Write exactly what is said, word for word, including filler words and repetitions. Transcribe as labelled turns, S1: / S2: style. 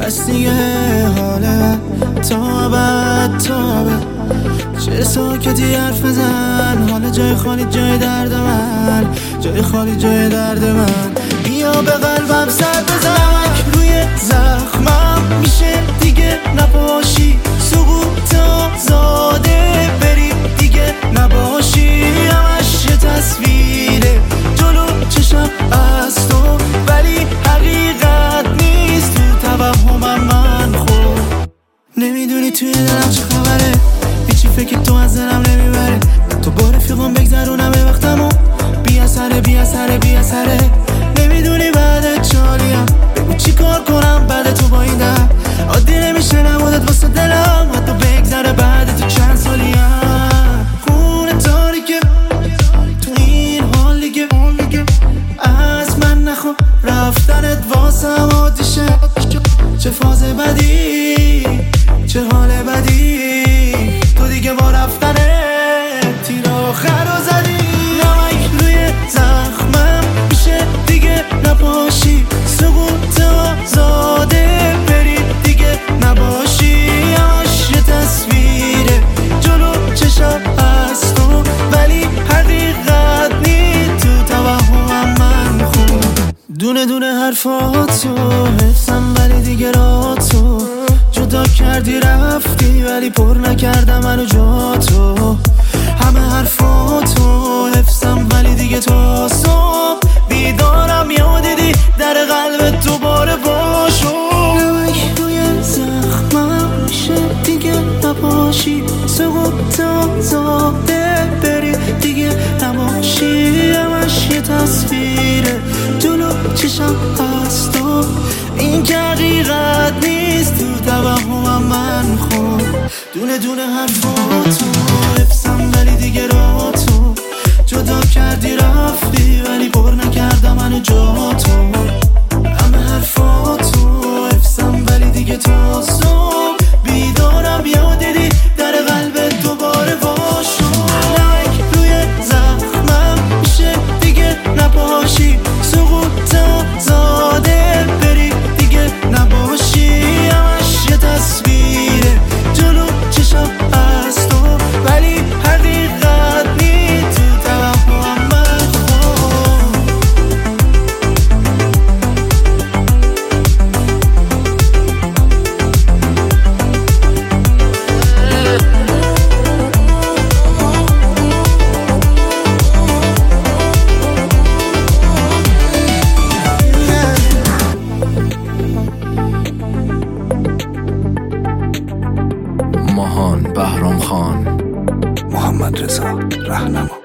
S1: بس دیگه حاله تا ابد تا ابد چه ساکتی حرف بزن، حالا جای خالی جای درد من، جای خالی جای درد من. بیا به قلبم سر بزن، روی زخمم میشه دیگه نباشی، سقوط آزاده بری دیگه نباشی. همش یه تصویره جلو چشم از تو، ولی حقیقت نیست تو توهمم من. خب نمیدونی توی دلم چه خبره، هیچی فکر تو از دلم نمیبره. تو با رفیقم بگذرونم وقتمو، بی اثره بی اثره بی اثره. نمیدونی بعد چالیم، بگو چی کار کنم بعد تو با این دم. عادی نمیشه نمودت واسه دلم، حتی بگذره بعد تو چند سالیم. خونه تاریکه تو این حال دیگه، از من نخوا رفتنت واسم آتیشه. چه فاز بدی چه حال بدی، تو دیگه با رفتنه تیر آخر رو زدی. نمک روی زخمم میشه دیگه نباشی، سقوط آزاده بری دیگه نباشی. همش یه تصویره جلو چشم از تو، ولی حقیقت نیست تو توهمم من. خوب دونه دونه حرفاتو حفظم، ولی دیگه راتو جدا کردی رفتی، ولی پر نکردم منو جا تو. همه حرفاتو حفظم، ولی دیگه تا صبح بیدارم. یادیدی در قلب دوباره باشو. نمک روی زخمم میشه دیگه نباشی، سقوط آزاده بری دیگه نباشی. همش یه تصویره جلو چشم از تو، این که حقیقت نیست تو توهمم من. خب دونه دونه حرفاتو حفظم، ولی دیگه راتو جدا کردی رفتی، ولی پر نکردم منو جا تو. همه حرفاتو حفظم، ولی دیگه تا صبح بیدارم. یادیدی در قلب دوباره باشو. نمک روی زخمم میشه دیگه نباشی، سقوط آزاده بری دیگه نباشی. همش یه تصویره جلو چشم از تو، ولی حقیقت نیست تو توهمم من.
S2: ماهان بهرام خان،
S3: محمد رضا رهنما.